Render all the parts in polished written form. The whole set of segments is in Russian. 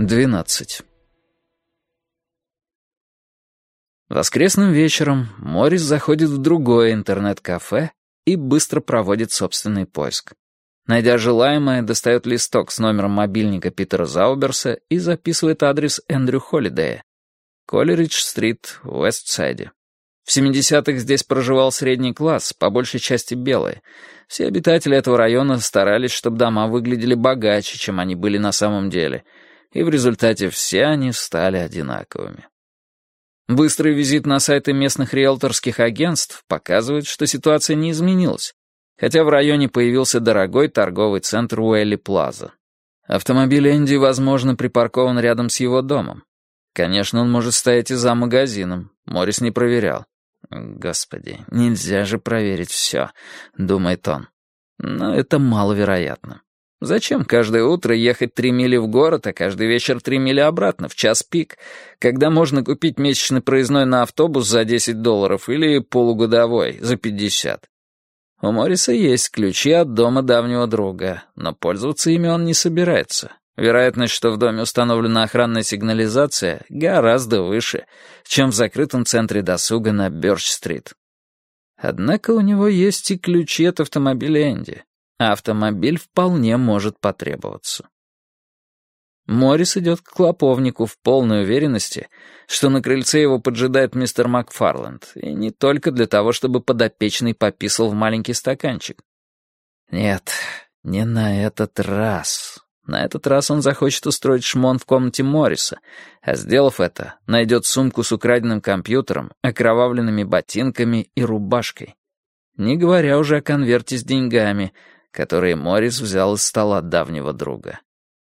12. Воскресным вечером Моррис заходит в другое интернет-кафе и быстро проводит собственный поиск. Найдя желаемое, достает листок с номером мобильника Питера Зауберса и записывает адрес Эндрю Холлидея. Колеридж-стрит, в Уэст-Сайде. В 70-х здесь проживал средний класс, по большей части белые. Все обитатели этого района старались, чтобы дома выглядели богаче, чем они были на самом деле, и в результате все они стали одинаковыми. Быстрый визит на сайты местных риэлторских агентств показывает, что ситуация не изменилась, хотя в районе появился дорогой торговый центр Уэлли Плаза. Автомобиль Энди, возможно, припаркован рядом с его домом. Конечно, он может стоять и за магазином. Моррис не проверял. «Господи, нельзя же проверить все», — думает он. Но это маловероятно. Зачем каждое утро ехать 3 мили в город, а каждый вечер 3 мили обратно, в час пик, когда можно купить месячный проездной на автобус за $10 или полугодовой за 50? У Морриса есть ключи от дома давнего друга, но пользоваться ими он не собирается. Вероятность, что в доме установлена охранная сигнализация, гораздо выше, чем в закрытом центре досуга на Бёрч-стрит. Однако у него есть и ключи от автомобиля Энди, а автомобиль вполне может потребоваться. Моррис идет к клоповнику в полной уверенности, что на крыльце его поджидает мистер Макфарланд, и не только для того, чтобы подопечный пописал в маленький стаканчик. Нет, не на этот раз. На этот раз он захочет устроить шмон в комнате Морриса, а сделав это, найдет сумку с украденным компьютером, окровавленными ботинками и рубашкой. Не говоря уже о конверте с деньгами, которые Моррис взял из стола давнего друга.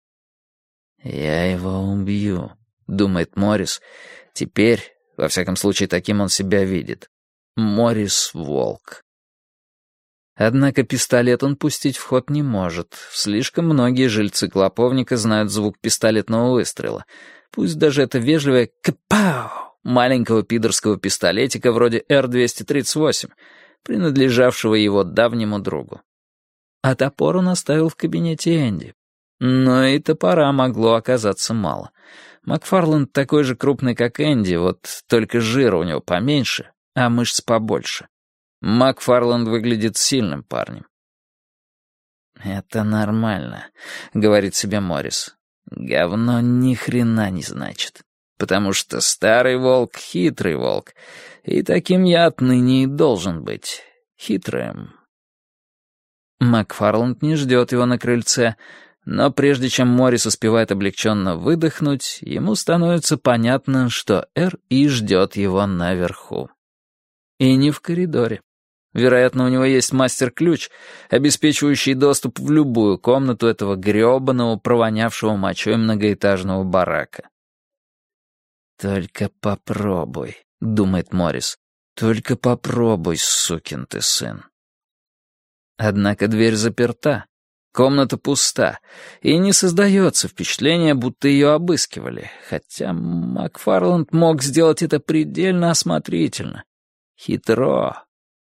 «Я его убью», — думает Моррис. Теперь, во всяком случае, таким он себя видит. Моррис — волк. Однако пистолет он пустить в ход не может. Слишком многие жильцы клоповника знают звук пистолетного выстрела. Пусть даже это вежливое «капау» маленького пидорского пистолетика вроде Р-238, принадлежавшего его давнему другу. А топор он оставил в кабинете Энди. Но и топора могло оказаться мало. Макфарланд такой же крупный, как Энди, вот только жира у него поменьше, а мышц побольше. Макфарланд выглядит сильным парнем. «Это нормально», — говорит себе Моррис. «Говно ни хрена не значит, потому что старый волк — хитрый волк, и таким я отныне и должен быть, хитрым». Макфарланд не ждет его на крыльце, но прежде чем Моррис успевает облегченно выдохнуть, ему становится понятно, что Р.И. ждет его наверху. И не в коридоре. Вероятно, у него есть мастер-ключ, обеспечивающий доступ в любую комнату этого грёбаного, провонявшего мочой многоэтажного барака. «Только попробуй», — думает Моррис, — «только попробуй, сукин ты сын». Однако дверь заперта, комната пуста, и не создается впечатление, будто ее обыскивали, хотя Макфарланд мог сделать это предельно осмотрительно. Хитро.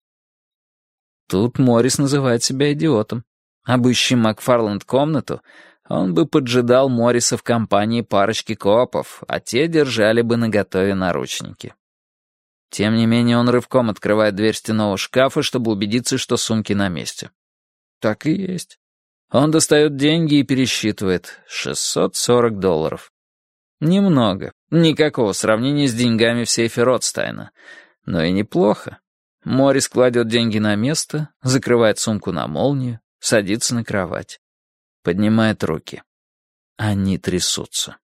Тут Моррис называет себя идиотом. Обыщи Макфарланд комнату, он бы поджидал Морриса в компании парочки копов, а те держали бы наготове наручники. Тем не менее, он рывком открывает дверь стенного шкафа, чтобы убедиться, что сумки на месте. Так и есть. Он достает деньги и пересчитывает. $640. Немного. Никакого сравнения с деньгами в сейфе Ротстайна. Но и неплохо. Моррис кладет деньги на место, закрывает сумку на молнию, садится на кровать. Поднимает руки. Они трясутся.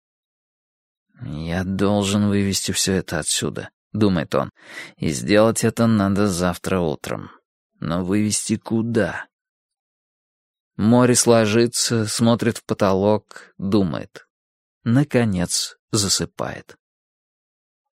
«Я должен вывести все это отсюда», — думает он. «И сделать это надо завтра утром. Но вывести куда?» Моррис ложится, смотрит в потолок, думает. Наконец засыпает.